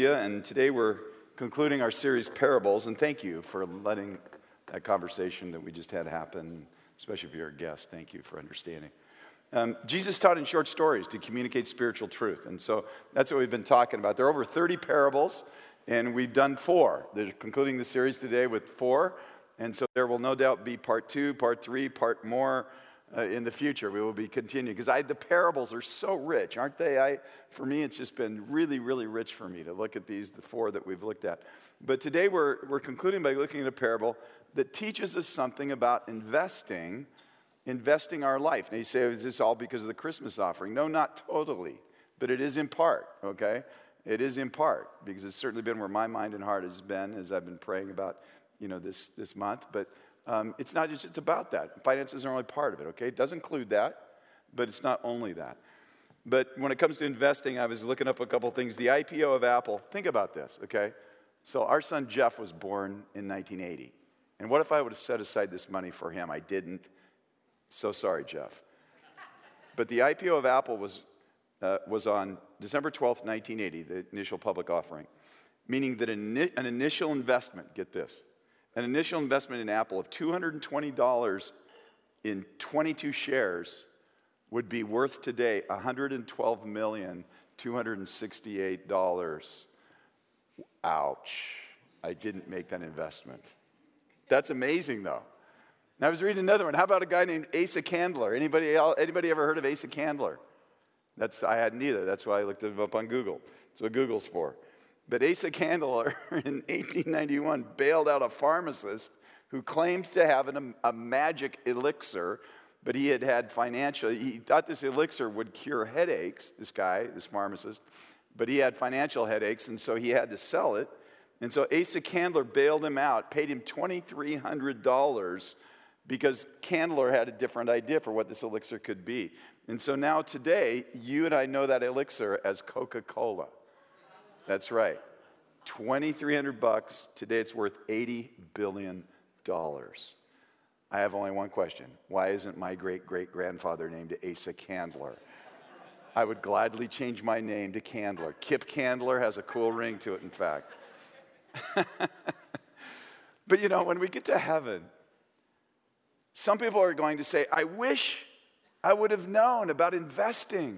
Julia, and today we're concluding our series Parables, and thank you for letting that conversation that we just had happen, especially if you're a guest. Thank you for understanding. Jesus taught in short stories to communicate spiritual truth, and so that's what we've been talking about. There are over 30 parables, and we've done 4. They're concluding the series today with 4, and so there will no doubt be part 2, part 3, part more in the future. We will be continuing, because the parables are so rich, aren't they? For me, it's just been really, really rich for me to look at the 4 that we've looked at. But today we're concluding by looking at a parable that teaches us something about investing our life. Now you say, is this all because of the Christmas offering? No, not totally, but it is in part, okay? It is in part, because it's certainly been where my mind and heart has been as I've been praying about, this month. But it's not just, it's about that. Finances are only part of it, okay? It does include that, but it's not only that. But when it comes to investing, I was looking up a couple things. The IPO of Apple, think about this, okay? So our son Jeff was born in 1980. And what if I would have set aside this money for him? I didn't. So sorry, Jeff. But the IPO of Apple was on December 12th, 1980, the initial public offering, meaning that an initial investment, get this, an initial investment in Apple of $220 in 22 shares would be worth today $112,268,000. Ouch. I didn't make that investment. That's amazing, though. And I was reading another one. How about a guy named Asa Candler? Anybody ever heard of Asa Candler? I hadn't either. That's why I looked him up on Google. That's what Google's for. But Asa Candler in 1891 bailed out a pharmacist who claims to have a magic elixir, but he thought this elixir would cure headaches, this pharmacist, but he had financial headaches, and so he had to sell it. And so Asa Candler bailed him out, paid him $2,300 because Candler had a different idea for what this elixir could be. And so now today, you and I know that elixir as Coca-Cola. That's right. $2,300. Today it's worth $80 billion. I have only one question. Why isn't my great-great-grandfather named Asa Candler? I would gladly change my name to Candler. Kip Candler has a cool ring to it, in fact. But when we get to heaven, some people are going to say, I wish I would have known about investing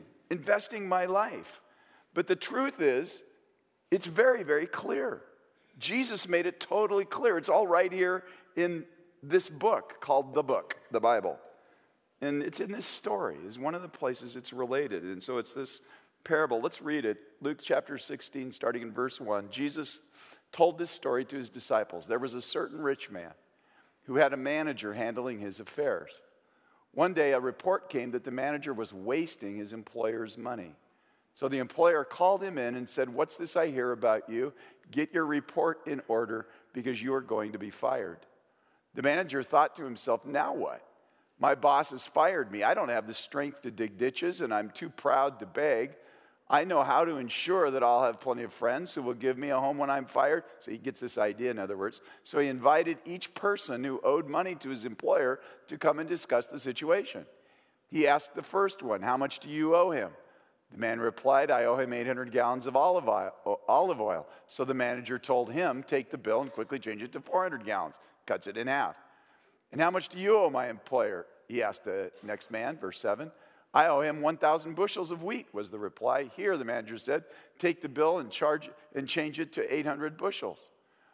my life. But the truth is, it's very, very clear. Jesus made it totally clear. It's all right here in this book called the Bible. And it's in this story. It's one of the places it's related. And so it's this parable. Let's read it. Luke chapter 16, starting in verse 1. Jesus told this story to his disciples. There was a certain rich man who had a manager handling his affairs. One day, a report came that the manager was wasting his employer's money. So the employer called him in and said, "What's this I hear about you? Get your report in order because you are going to be fired." The manager thought to himself, now what? My boss has fired me. I don't have the strength to dig ditches, and I'm too proud to beg. I know how to ensure that I'll have plenty of friends who will give me a home when I'm fired. So he gets this idea, in other words. So he invited each person who owed money to his employer to come and discuss the situation. He asked the first one, "How much do you owe him?" The man replied, "I owe him 800 gallons of olive oil. So the manager told him, "Take the bill and quickly change it to 400 gallons. Cuts it in half. "And how much do you owe my employer?" he asked the next man, verse 7. "I owe him 1,000 bushels of wheat," was the reply. "Here," the manager said, "take the bill and change it to 800 bushels.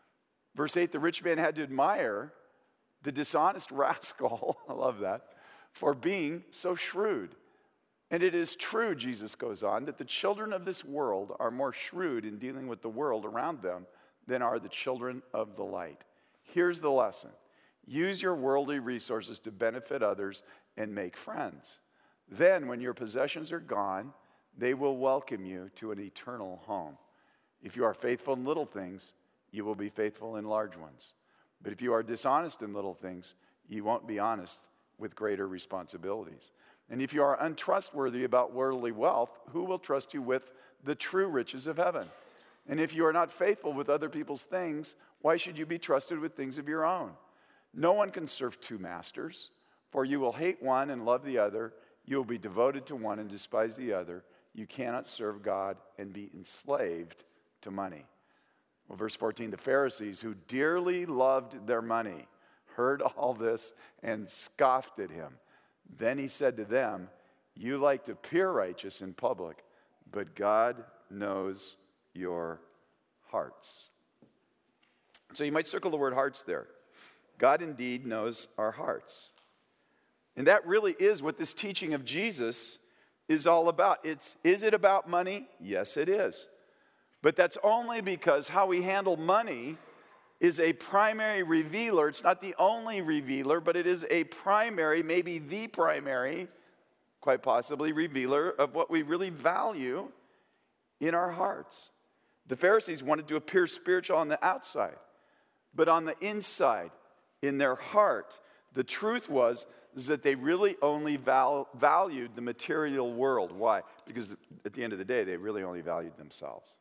Verse 8, the rich man had to admire the dishonest rascal, I love that, for being so shrewd. And it is true, Jesus goes on, that the children of this world are more shrewd in dealing with the world around them than are the children of the light. Here's the lesson. Use your worldly resources to benefit others and make friends. Then, when your possessions are gone, they will welcome you to an eternal home. If you are faithful in little things, you will be faithful in large ones. But if you are dishonest in little things, you won't be honest with greater responsibilities. And if you are untrustworthy about worldly wealth, who will trust you with the true riches of heaven? And if you are not faithful with other people's things, why should you be trusted with things of your own? No one can serve 2 masters, for you will hate one and love the other. You will be devoted to one and despise the other. You cannot serve God and be enslaved to money. Well, verse 14, the Pharisees who dearly loved their money heard all this and scoffed at him. Then he said to them, you like to appear righteous in public, but God knows your hearts. So you might circle the word hearts there. God indeed knows our hearts. And that really is what this teaching of Jesus is all about. Is it about money? Yes, it is. But that's only because how we handle money is a primary revealer. It's not the only revealer, but it is a primary, maybe the primary, quite possibly, revealer of what we really value in our hearts. The Pharisees wanted to appear spiritual on the outside, but on the inside, in their heart, the truth was that they really only valued the material world. Why? Because at the end of the day, they really only valued themselves.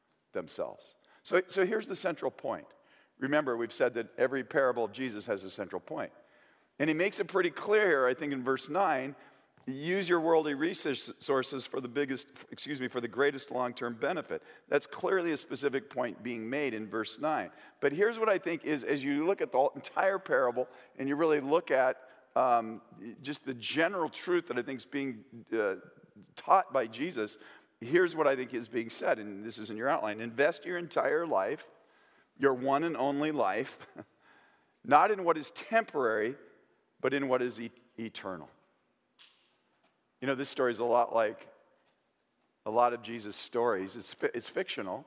So here's the central point. Remember, we've said that every parable of Jesus has a central point. And he makes it pretty clear here, I think in verse 9, use your worldly resources for the greatest long-term benefit. That's clearly a specific point being made in verse 9. But here's what I think is, as you look at the entire parable and you really look at just the general truth that I think is being taught by Jesus, here's what I think is being said, and this is in your outline. Invest your entire life, your one and only life, not in what is temporary, but in what is eternal. You know, this story is a lot like a lot of Jesus' stories. It's fictional.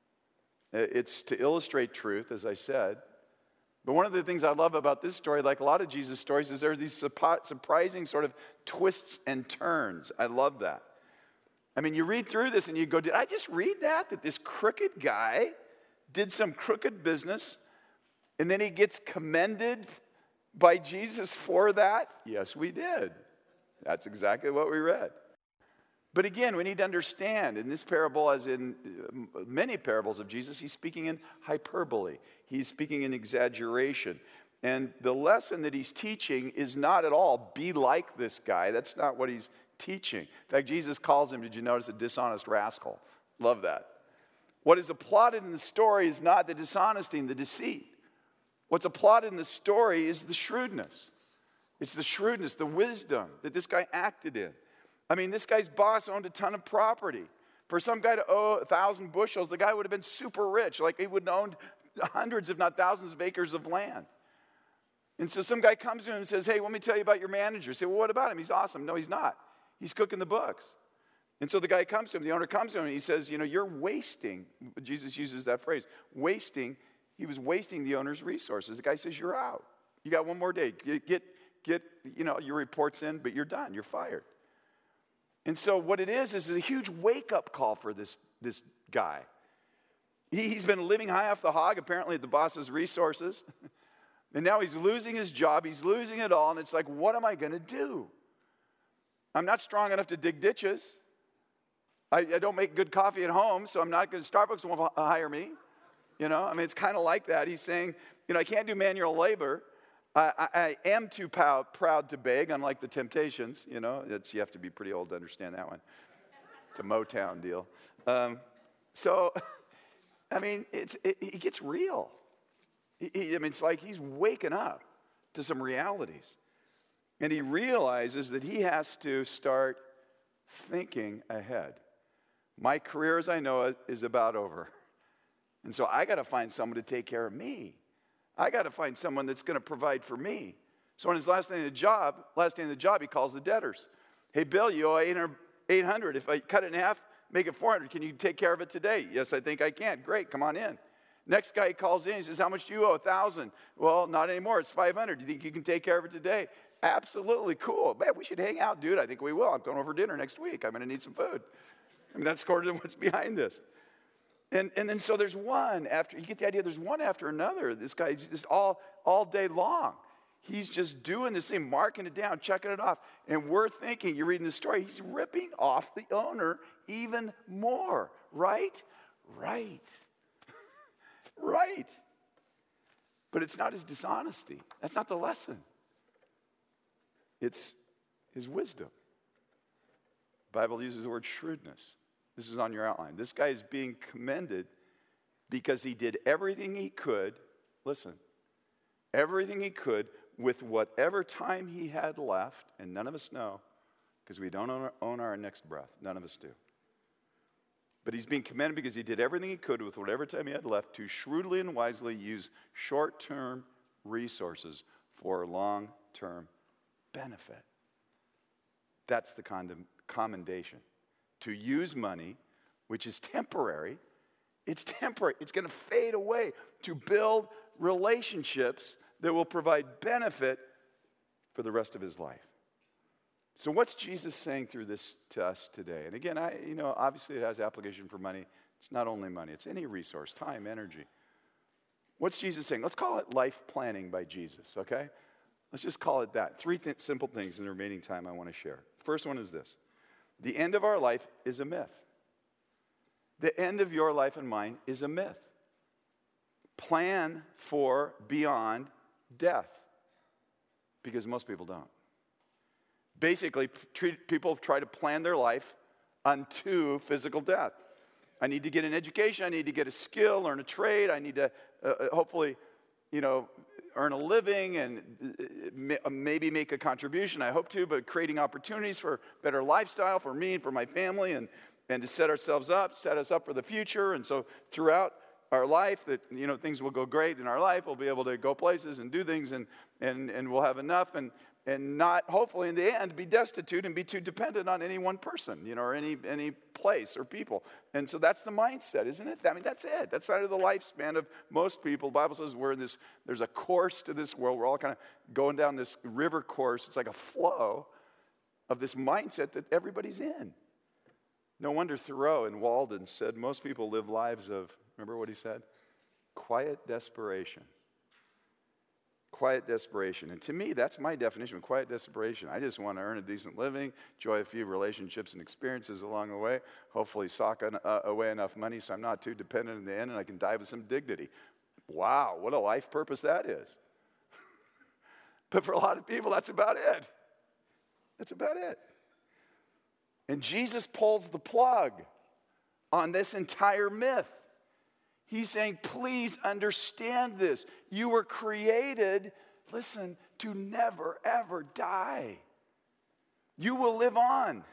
It's to illustrate truth, as I said. But one of the things I love about this story, like a lot of Jesus' stories, is there are these surprising sort of twists and turns. I love that. I mean, you read through this and you go, did I just read that? That this crooked guy did some crooked business and then he gets commended by Jesus for that? Yes, we did. That's exactly what we read. But again, we need to understand, in this parable, as in many parables of Jesus, he's speaking in hyperbole. He's speaking in exaggeration. And the lesson that he's teaching is not at all, be like this guy. That's not what he's teaching. In fact, Jesus calls him, did you notice, a dishonest rascal? Love that. What is applauded in the story is not the dishonesty and the deceit. What's applauded in the story is the shrewdness. It's the shrewdness, the wisdom that this guy acted in. I mean, this guy's boss owned a ton of property. For some guy to owe 1,000 bushels, the guy would have been super rich. Like he would have owned hundreds, if not thousands of acres of land. And so some guy comes to him and says, hey, let me tell you about your manager. You say, well, what about him? He's awesome. No, he's not. He's cooking the books. And so the guy comes to him, the owner comes to him, and he says, you know, you're wasting. Jesus uses that phrase, wasting. He was wasting the owner's resources. The guy says, you're out. You got one more day. Get your reports in, but you're done. You're fired. And so what it is a huge wake-up call for this guy. He's been living high off the hog, apparently, at the boss's resources. And now he's losing his job. He's losing it all. And it's like, what am I going to do? I'm not strong enough to dig ditches. I don't make good coffee at home, so I'm not going to, Starbucks won't hire me. You know, I mean, it's kind of like that. He's saying, you know, I can't do manual labor. I am too proud to beg, unlike the Temptations. You know, you have to be pretty old to understand that one. It's a Motown deal. So, I mean, it gets real. It's like he's waking up to some realities. And he realizes that he has to start thinking ahead. My career, as I know it, is about over. And so I got to find someone to take care of me. I got to find someone that's going to provide for me. So on his last day of the job, he calls the debtors. Hey, Bill, you owe 800. If I cut it in half, make it 400. Can you take care of it today? Yes, I think I can. Great, come on in. Next guy he calls in, he says, how much do you owe? 1,000. Well, not anymore. It's 500. Do you think you can take care of it today? Absolutely. Cool. Man, we should hang out, dude. I think we will. I'm going over dinner next week. I'm going to need some food. I mean, that's sort of what's behind this. And then so there's one after, you get the idea, there's one after another. This guy's just all day long. He's just doing this thing, marking it down, checking it off. And we're thinking, you're reading the story, he's ripping off the owner even more, right? Right. Right. But it's not his dishonesty. That's not the lesson. It's his wisdom. The Bible uses the word shrewdness. This is on your outline. This guy is being commended because he did everything he could, listen, everything he could with whatever time he had left, and none of us know, because we don't own our next breath. None of us do. But he's being commended because he did everything he could with whatever time he had left to shrewdly and wisely use short-term resources for long-term benefit. That's the commendation. To use money, which is temporary, it's temporary. It's going to fade away, to build relationships that will provide benefit for the rest of his life. So what's Jesus saying through this to us today? And again, obviously it has application for money. It's not only money. It's any resource, time, energy. What's Jesus saying? Let's call it life planning by Jesus, okay? Let's just call it that. Three simple things in the remaining time I want to share. First one is this. The end of our life is a myth. The end of your life and mine is a myth. Plan for beyond death, because most people don't. Basically, people try to plan their life unto physical death. I need to get an education. I need to get a skill, learn a trade. I need to hopefully, earn a living and maybe make a contribution. I hope to, but creating opportunities for better lifestyle for me and for my family, and to set us up for the future. And so throughout our life, that things will go great in our life. We'll be able to go places and do things, and we'll have enough, and not, hopefully in the end, be destitute and be too dependent on any one person, or any place or people. And so that's the mindset, isn't it? I mean, that's it. That's kind of the lifespan of most people. The Bible says there's a course to this world. We're all kind of going down this river course. It's like a flow of this mindset that everybody's in. No wonder Thoreau in Walden said most people live lives of, remember what he said? Quiet desperation. Quiet desperation. And to me, that's my definition of quiet desperation. I just want to earn a decent living, enjoy a few relationships and experiences along the way, hopefully sock away enough money so I'm not too dependent in the end, and I can die with some dignity. Wow, what a life purpose that is. But for a lot of people, that's about it. That's about it. And Jesus pulls the plug on this entire myth. He's saying, please understand this. You were created, listen, to never, ever die. You will live on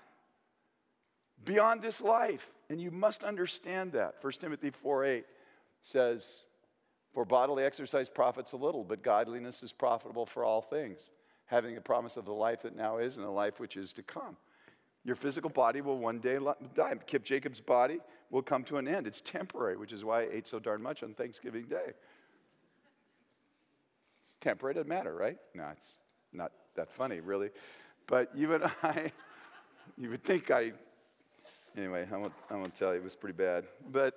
beyond this life, and you must understand that. 1 Timothy 4:8 says, for bodily exercise profits a little, but godliness is profitable for all things, having the promise of the life that now is and the life which is to come. Your physical body will one day die. Kip Jacobs' body will come to an end. It's temporary, which is why I ate so darn much on Thanksgiving Day. It's temporary, doesn't matter, right? No, it's not that funny, really. But you and I, you would think anyway, I won't tell you, it was pretty bad. But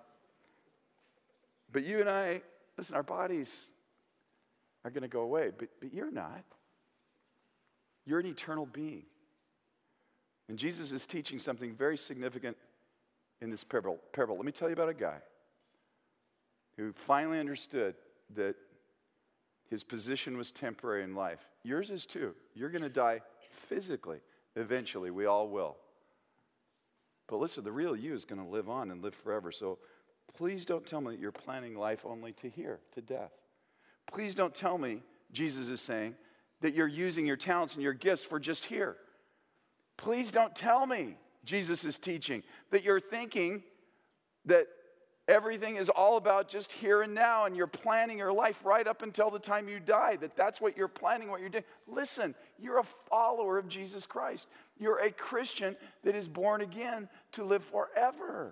you and I, listen, our bodies are going to go away, but you're not. You're an eternal being. And Jesus is teaching something very significant in this parable. Let me tell you about a guy who finally understood that his position was temporary in life. Yours is too. You're going to die physically. Eventually, we all will. But listen, the real you is going to live on and live forever. So please don't tell me that you're planning life only to here, to death. Please don't tell me, Jesus is saying, that you're using your talents and your gifts for just here. Please don't tell me, Jesus is teaching, that you're thinking that everything is all about just here and now, and you're planning your life right up until the time you die, that's what you're planning, what you're doing. Listen, you're a follower of Jesus Christ. You're a Christian that is born again to live forever.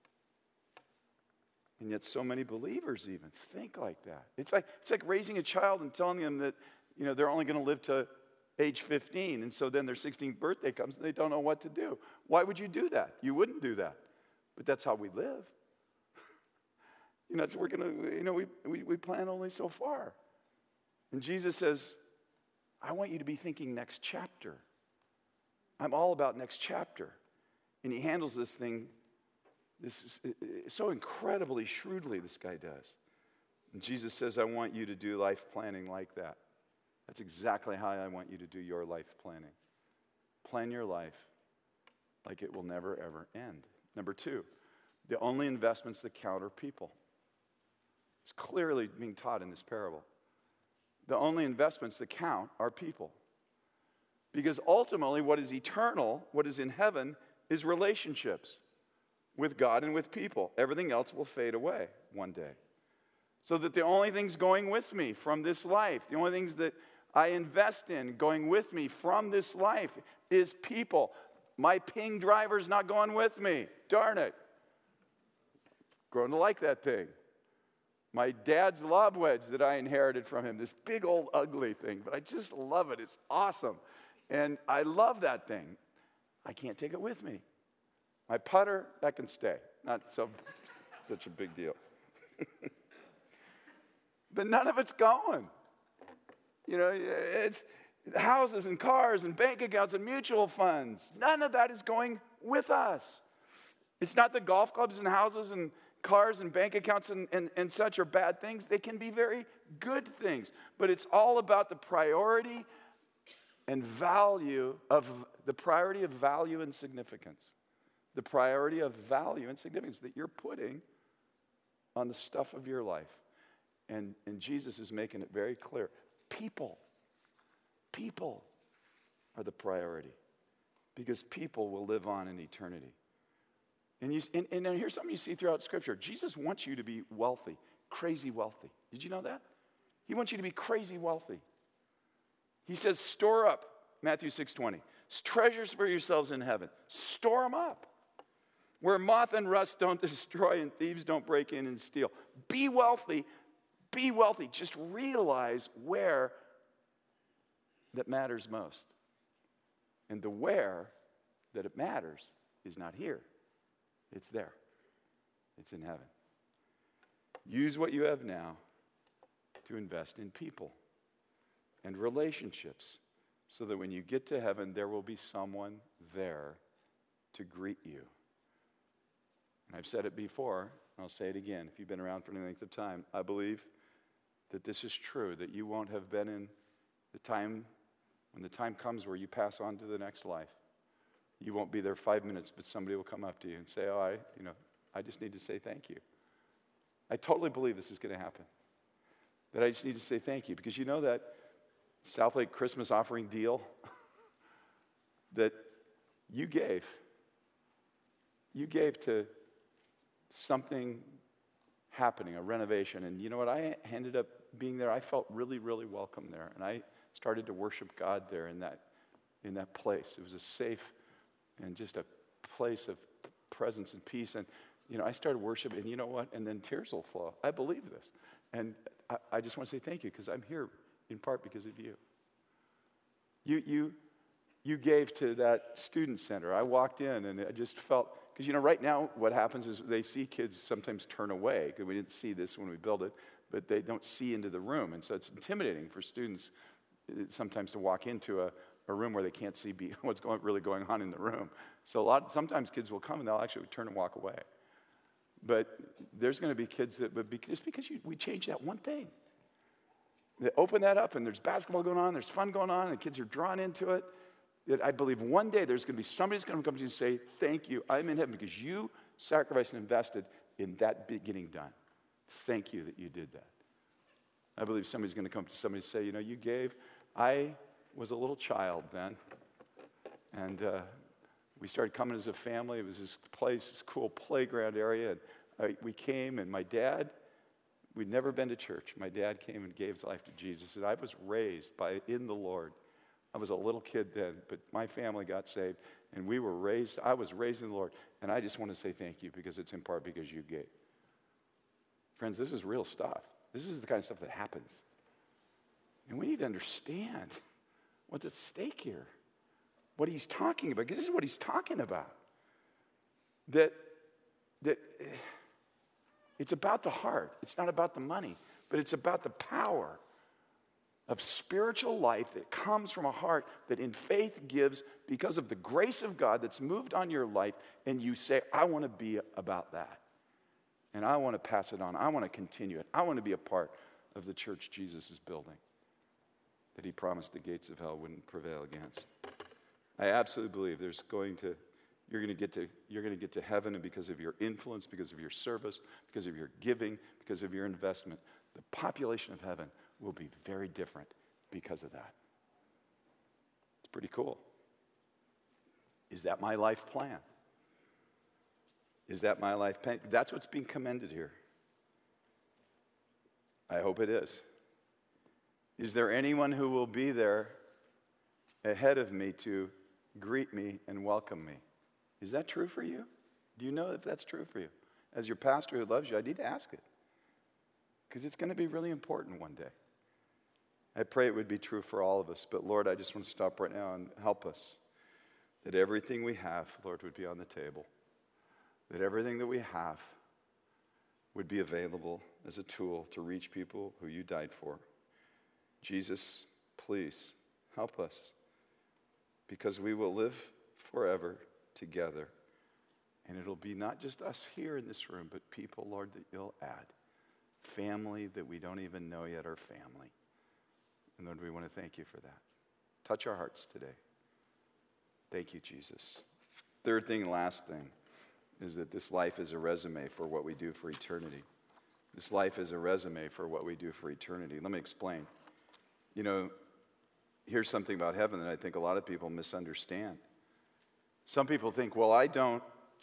And yet so many believers even think like that. It's like raising a child and telling them that, they're only going to live to age 15, and so then their 16th birthday comes and they don't know what to do. Why would you do that? You wouldn't do that. But that's how we live. So we're going to, we plan only so far. And Jesus says, I want you to be thinking next chapter. I'm all about next chapter. And he handles this thing, this is so incredibly shrewdly, this guy does. And Jesus says, I want you to do life planning like that. That's exactly how I want you to do your life planning. Plan your life like it will never, ever end. Number 2, the only investments that count are people. It's clearly being taught in this parable. The only investments that count are people. Because ultimately, what is eternal, what is in heaven, is relationships with God and with people. Everything else will fade away one day. So that the only things going with me from this life, the only things that I invest in going with me from this life is people. My Ping driver's not going with me. Darn it. Grown to like that thing. My dad's lob wedge that I inherited from him, this big old ugly thing, but I just love it. It's awesome. And I love that thing. I can't take it with me. My putter, that can stay. Not such a big deal. But none of it's going. You know, it's houses and cars and bank accounts and mutual funds. None of that is going with us. It's not that golf clubs and houses and cars and bank accounts and such are bad things. They can be very good things. But it's all about the priority and value of value and significance. The priority of value and significance that you're putting on the stuff of your life. And Jesus is making it very clear. People are the priority. Because people will live on in eternity. And here's something you see throughout Scripture. Jesus wants you to be wealthy, crazy wealthy. Did you know that? He wants you to be crazy wealthy. He says, store up, Matthew 6:20, treasures for yourselves in heaven. Store them up. Where moth and rust don't destroy and thieves don't break in and steal. Be wealthy. Be wealthy. Just realize where that matters most. And the where that it matters is not here. It's there. It's in heaven. Use what you have now to invest in people and relationships so that when you get to heaven, there will be someone there to greet you. And I've said it before, and I'll say it again. If you've been around for any length of time, I believe that this is true, that you won't have been in the time, when the time comes where you pass on to the next life. You won't be there 5 minutes, but somebody will come up to you and say, I just need to say thank you. I totally believe this is going to happen. That I just need to say thank you. Because you know that Southlake Christmas offering deal that you gave to something happening, a renovation. And you know what? I ended up being there. I felt really, really welcome there. And I started to worship God there in that place. It was a safe and just a place of presence and peace. And, I started worshiping, and you know what? And then tears will flow. I believe this. And I just want to say thank you because I'm here in part because of you. You gave to that student center. I walked in, and I just felt, because, right now what happens is they see kids sometimes turn away, because we didn't see this when we built it, but they don't see into the room. And so it's intimidating for students sometimes to walk into a room where they can't see what's really going on in the room. So sometimes kids will come and they'll actually turn and walk away. But there's going to be kids that would be, just because we changed that one thing. They open that up and there's basketball going on, there's fun going on, and kids are drawn into it. That I believe one day there's going to be somebody that's going to come to you and say, thank you, I'm in heaven because you sacrificed and invested in that getting done. Thank you that you did that. I believe somebody's going to come to somebody and say, you gave. I was a little child then, and we started coming as a family. It was this place, this cool playground area, and we came, and my dad, we'd never been to church. My dad came and gave his life to Jesus, and I was raised in the Lord. I was a little kid then, but my family got saved, and I was raised in the Lord, and I just want to say thank you because it's in part because you gave. Friends, this is real stuff. This is the kind of stuff that happens. And we need to understand what's at stake here, what he's talking about, because this is what he's talking about. That it's about the heart. It's not about the money, but it's about the power of spiritual life that comes from a heart that in faith gives because of the grace of God that's moved on your life, and you say, I want to be about that. And I want to pass it on. I want to continue it. I want to be a part of the church Jesus is building that he promised the gates of hell wouldn't prevail against. I absolutely believe there's going to You're going to get to heaven, and because of your influence, because of your service, because of your giving, because of your investment, the population of heaven will be very different because of that. It's pretty cool. Is that my life plan? Is that my life plan? That's what's being commended here. I hope it is. Is there anyone who will be there ahead of me to greet me and welcome me? Is that true for you? Do you know if that's true for you? As your pastor who loves you, I need to ask it. Because it's going to be really important one day. I pray it would be true for all of us. But Lord, I just want to stop right now and help us. That everything we have, Lord, would be on the table. That everything that we have would be available as a tool to reach people who you died for. Jesus, please help us. Because we will live forever together. And it'll be not just us here in this room, but people, Lord, that you'll add. Family that we don't even know yet are family. And Lord, we want to thank you for that. Touch our hearts today. Thank you, Jesus. Third thing, last thing, is that this life is a resume for what we do for eternity. This life is a resume for what we do for eternity. Let me explain. You know, here's something about heaven that I think a lot of people misunderstand. Some people think, well, I don't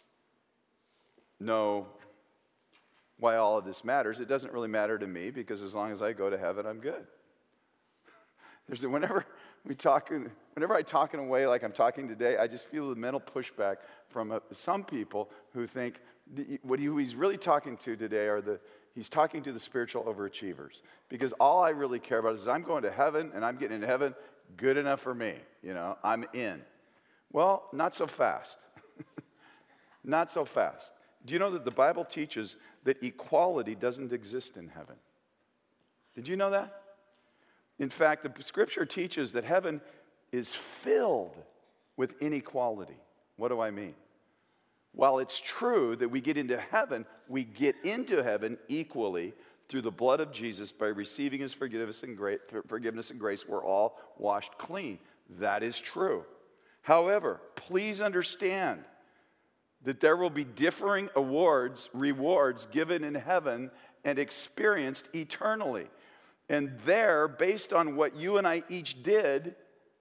know why all of this matters. It doesn't really matter to me because as long as I go to heaven, I'm good. Whenever I talk in a way like I'm talking today, I just feel the mental pushback from some people who think who he's really talking to today he's talking to the spiritual overachievers. Because all I really care about is I'm going to heaven and I'm getting into heaven, good enough for me. You know, I'm in. Well, not so fast. Not so fast. Do you know that the Bible teaches that equality doesn't exist in heaven? Did you know that? In fact, the scripture teaches that heaven is filled with inequality. What do I mean? While it's true that we get into heaven equally through the blood of Jesus by receiving his forgiveness and grace, we're all washed clean. That is true. However, please understand that there will be differing rewards given in heaven and experienced eternally. And there, based on what you and I each did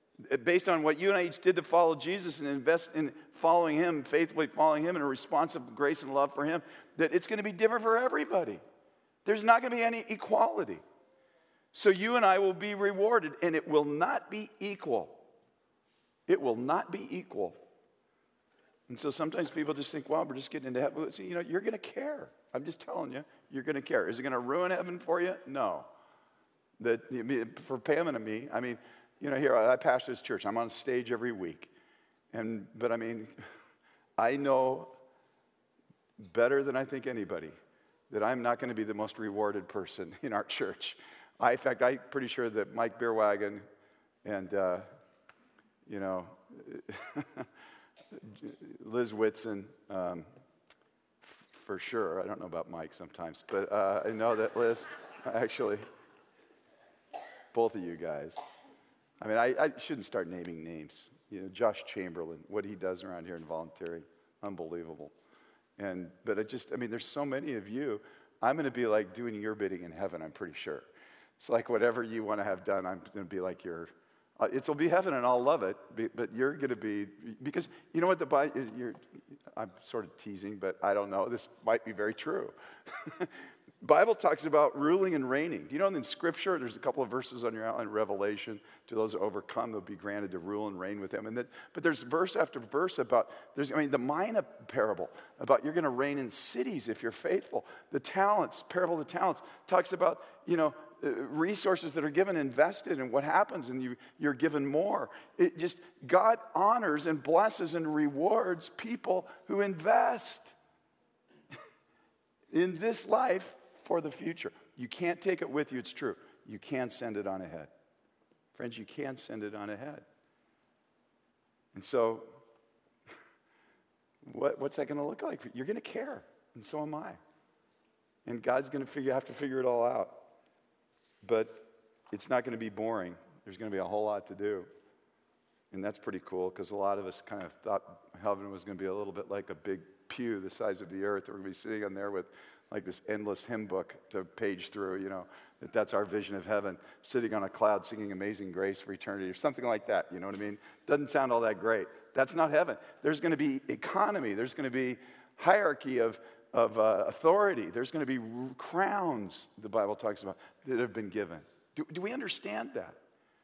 to follow Jesus and invest in following him, faithfully following him in a response of grace and love for him, that it's going to be different for everybody. There's not going to be any equality. So you and I will be rewarded, and it will not be equal. It will not be equal. And so sometimes people just think, well, we're just getting into heaven. See, you're going to care. I'm just telling you, you're going to care. Is it going to ruin heaven for you? No. For Pam and me, here I pastor this church. I'm on stage every week. But I know better than I think anybody that I'm not going to be the most rewarded person in our church. In fact, I'm pretty sure that Mike Beerwagen and, Liz Whitson, for sure. I don't know about Mike sometimes, but I know that Liz, actually, both of you guys. I shouldn't start naming names. Josh Chamberlain, what he does around here in voluntary, unbelievable. But there's so many of you. I'm going to be like doing your bidding in heaven, I'm pretty sure. It's like whatever you want to have done, I'm going to be like your. It'll be heaven and I'll love it, but you're going to be, because you know what I'm sort of teasing, but I don't know. This might be very true. Bible talks about ruling and reigning. Do you know in Scripture, there's a couple of verses on your outline, Revelation, to those who overcome, they'll be granted to rule and reign with him. But there's verse after verse about, the Mina parable, about you're going to reign in cities if you're faithful. The talents, parable of the talents, talks about, resources that are given, invested, and what happens, and you're given more. God honors and blesses and rewards people who invest in this life for the future. You can't take it with you, it's true. You can send it on ahead. Friends, you can send it on ahead. And so, what's that going to look like? You're going to care, and so am I. And God's going to have to figure it all out. But it's not going to be boring. There's going to be a whole lot to do. And that's pretty cool because a lot of us kind of thought heaven was going to be a little bit like a big pew the size of the earth. We're going to be sitting on there with like this endless hymn book to page through, that's our vision of heaven, sitting on a cloud singing Amazing Grace for eternity or something like that, you know what I mean? Doesn't sound all that great. That's not heaven. There's going to be economy. There's going to be hierarchy of authority. There's going to be crowns, the Bible talks about, that have been given. Do we understand that?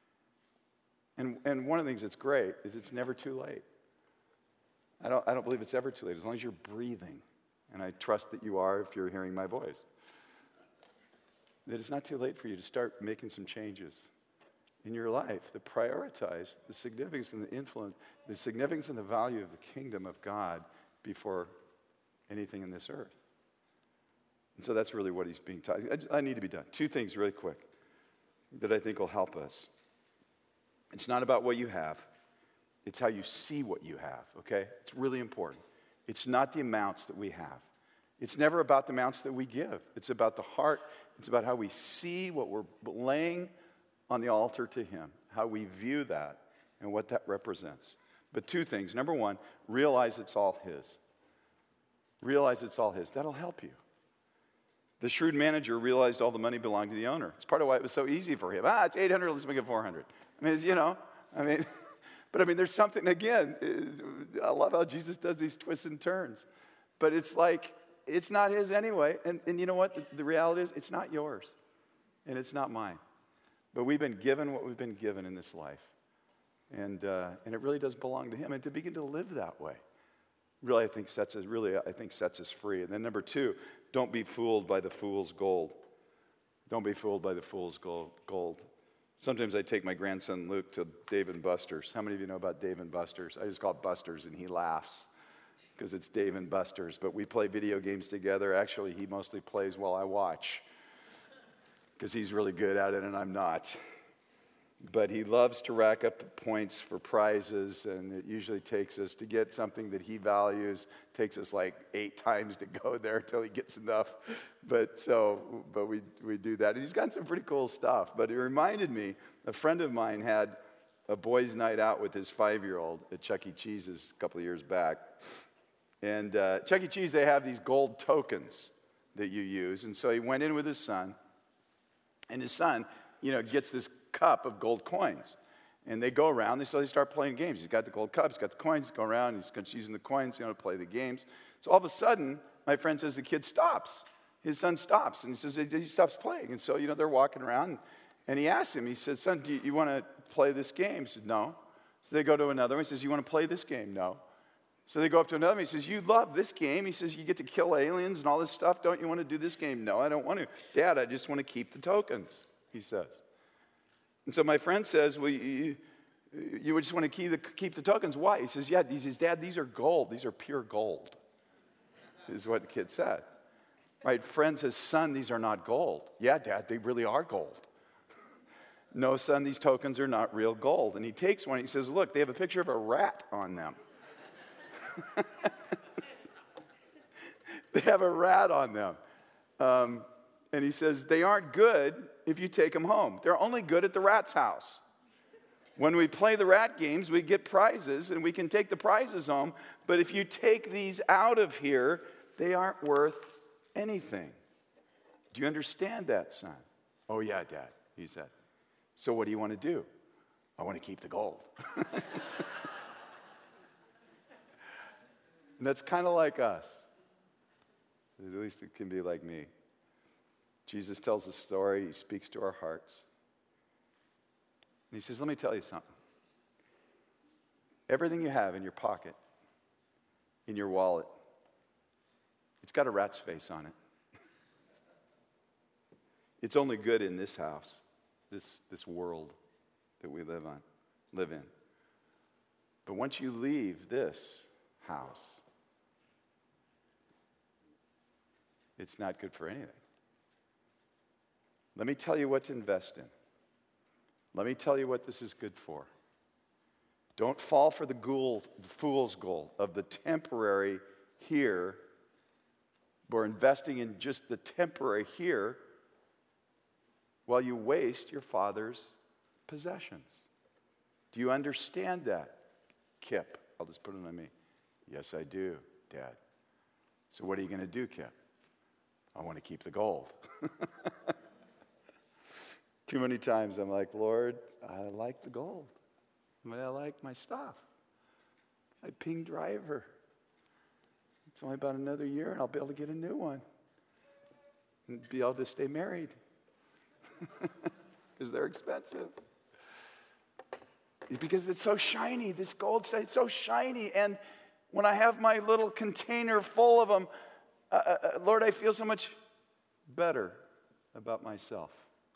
And one of the things that's great is it's never too late. I don't believe it's ever too late, as long as you're breathing. And I trust that you are if you're hearing my voice. That it's not too late for you to start making some changes in your life that prioritize the significance and the influence, the significance and the value of the kingdom of God before anything in this earth. And so that's really what he's being taught. I need to be done. Two things really quick that I think will help us. It's not about what you have. It's how you see what you have, okay? It's really important. It's not the amounts that we have. It's never about the amounts that we give. It's about the heart. It's about how we see what we're laying on the altar to him, how we view that and what that represents. But two things. Number one, realize it's all his. Realize it's all his. That'll help you. The shrewd manager realized all the money belonged to the owner. It's part of why it was so easy for him. It's 800, let's make it 400. But there's something, again, I love how Jesus does these twists and turns. But it's like, it's not his anyway. And you know what? The reality is, it's not yours. And it's not mine. But we've been given what we've been given in this life. And it really does belong to him. And to begin to live that way, really, I think sets us free. And then number two, don't be fooled by the fool's gold. Don't be fooled by the fool's gold. Sometimes I take my grandson Luke to Dave & Buster's. How many of you know about Dave & Buster's? I just call it Buster's, and he laughs because it's Dave & Buster's. But we play video games together. Actually, he mostly plays while I watch because he's really good at it, and I'm not. But he loves to rack up points for prizes, and it usually takes us to get something that he values. Takes us like 8 times to go there until he gets enough. But we do that. And he's got some pretty cool stuff. But it reminded me, a friend of mine had a boys' night out with his 5-year-old at Chuck E. Cheese's a couple of years back. And Chuck E. Cheese, they have these gold tokens that you use. And so he went in with his son, and his son, gets this cup of gold coins. And they go around, so they start playing games. He's got the gold cup, he's got the coins, go around, he's using the coins, to play the games. So all of a sudden, my friend says the kid stops. His son stops, and he says he stops playing. And so, they're walking around, and he asks him, he says, son, do you want to play this game? He said, no. So they go to another one, he says, you want to play this game? No. So they go up to another one, he says, you love this game. He says, you get to kill aliens and all this stuff. Don't you want to do this game? No, I don't want to. Dad, I just want to keep the tokens, he says. And so my friend says, well, you would just want to keep the tokens. Why? He says, yeah. He says, Dad, these are gold. These are pure gold, is what the kid said. Right? Friend says, son, these are not gold. Yeah, Dad, they really are gold. No, son, these tokens are not real gold. And he takes one. He says, look, they have a picture of a rat on them. They have a rat on them. And he says, they aren't good if you take them home. They're only good at the rat's house. When we play the rat games, we get prizes, and we can take the prizes home. But if you take these out of here, they aren't worth anything. Do you understand that, son? Oh, yeah, Dad, he said. So what do you want to do? I want to keep the gold. And that's kind of like us. At least it can be like me. Jesus tells a story. He speaks to our hearts. And he says, let me tell you something. Everything you have in your pocket, in your wallet, it's got a rat's face on it. It's only good in this house, this world that we live in. But once you leave this house, it's not good for anything. Let me tell you what to invest in. Let me tell you what this is good for. Don't fall for the fool's gold of the temporary here, or investing in just the temporary here while you waste your father's possessions. Do you understand that, Kip? I'll just put it on me. Yes, I do, Dad. So what are you going to do, Kip? I want to keep the gold. Too many times I'm like, Lord, I like the gold. I like my stuff. I ping driver. It's only about another year and I'll be able to get a new one. And be able to stay married. Because they're expensive. Because it's so shiny. This gold stuff, it's so shiny. And when I have my little container full of them, Lord, I feel so much better about myself.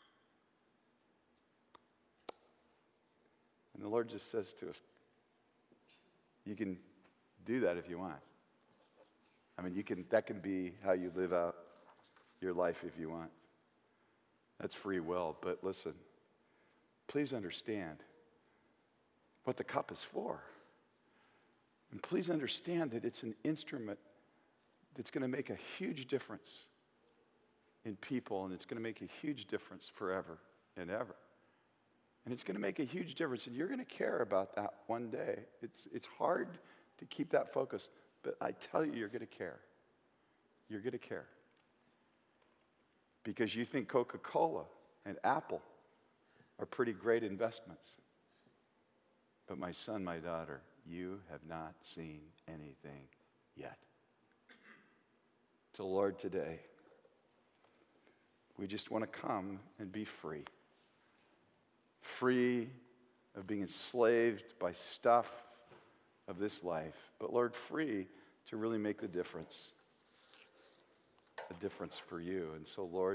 And the Lord just says to us, you can do that if you want. I mean, that can be how you live out your life if you want. That's free will. But listen, please understand what the cup is for. And please understand that it's an instrument that's going to make a huge difference in people, and it's going to make a huge difference forever and ever. And it's going to make a huge difference, and you're going to care about that one day. It's hard to keep that focus, but I tell you, you're going to care. You're going to care. Because you think Coca-Cola and Apple are pretty great investments. But my son, my daughter, you have not seen anything yet. So Lord, today, we just want to come and be free. Free of being enslaved by stuff of this life. But Lord, free to really make the difference. A difference for you. And so Lord,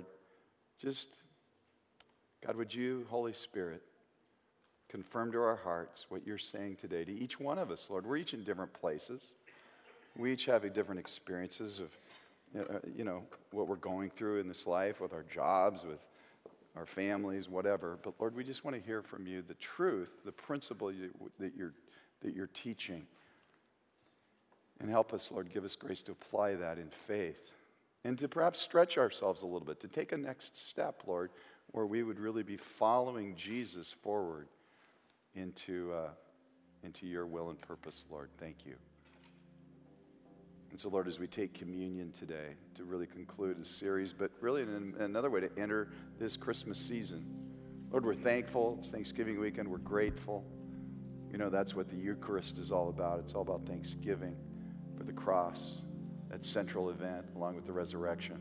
God, would you, Holy Spirit, confirm to our hearts what you're saying today to each one of us, Lord. We're each in different places. We each have different experiences of, what we're going through in this life with our jobs, with our families, whatever. But Lord, we just want to hear from you the truth, the principle that you're teaching. And help us, Lord, give us grace to apply that in faith. And to perhaps stretch ourselves a little bit, to take a next step, Lord, where we would really be following Jesus forward into your will and purpose, Lord. Thank you. And so, Lord, as we take communion today to really conclude this series, but really in another way to enter this Christmas season. Lord, we're thankful. It's Thanksgiving weekend. We're grateful. That's what the Eucharist is all about. It's all about thanksgiving for the cross, that central event, along with the resurrection.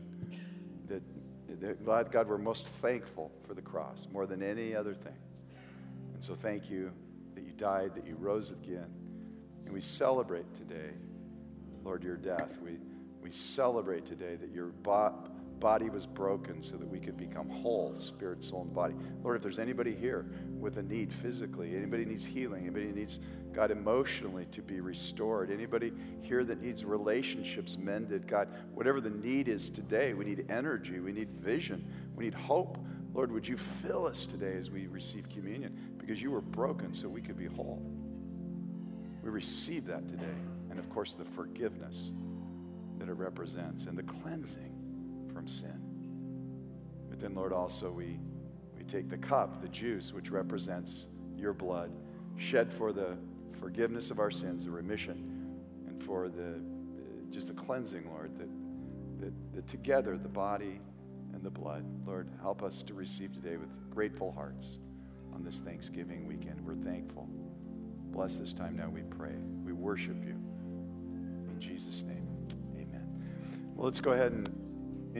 God, we're most thankful for the cross more than any other thing. And so thank you that you died, that you rose again. And we celebrate today, Lord, your death. We celebrate today that your body was broken so that we could become whole, spirit, soul, and body. Lord, if there's anybody here with a need physically, anybody needs healing, anybody needs, God, emotionally to be restored, anybody here that needs relationships mended, God, whatever the need is today, we need energy, we need vision, we need hope. Lord, would you fill us today as we receive communion? Because you were broken so we could be whole. We receive that today. And of course, the forgiveness that it represents and the cleansing from sin. But then, Lord, also we take the cup, the juice, which represents your blood, shed for the forgiveness of our sins, the remission, and for just the cleansing, Lord, that together, the body and the blood. Lord, help us to receive today with grateful hearts on this Thanksgiving weekend. We're thankful. Bless this time now, we pray. We worship you. In Jesus' name, amen. Well, let's go ahead and